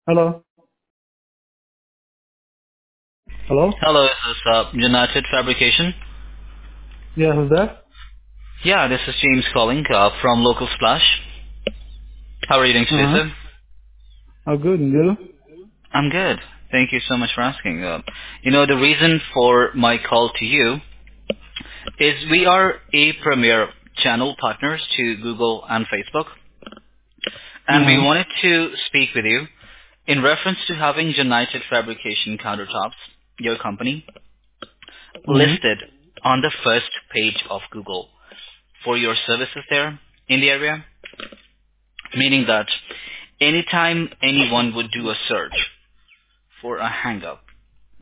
Hello? Hello? Hello, this is United Fabrication. Yeah, who's that? Yeah, this is James calling from Local Splash. How are you doing today, Uh-huh. sir? Oh, good. And you? I'm good. Thank you so much for asking. The reason for my call to you is we are a premier channel partners to Google and Facebook, and we Uh-huh. wanted to speak with you in reference to having United Fabrication countertops, your company, Mm-hmm. listed on the first page of Google for your services there in the area, meaning that anytime anyone would do a search for a hang-up